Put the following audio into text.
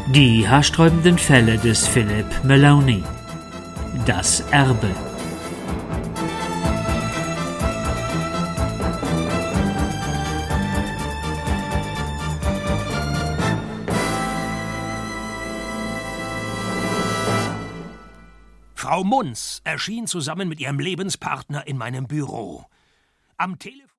Die haarsträubenden Fälle des Philip Maloney. Das Erbe. Frau Munz erschien zusammen mit ihrem Lebenspartner in meinem Büro. Am Telefon